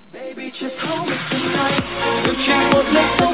Baby, just hold me tonight. Đừng chỉ một lần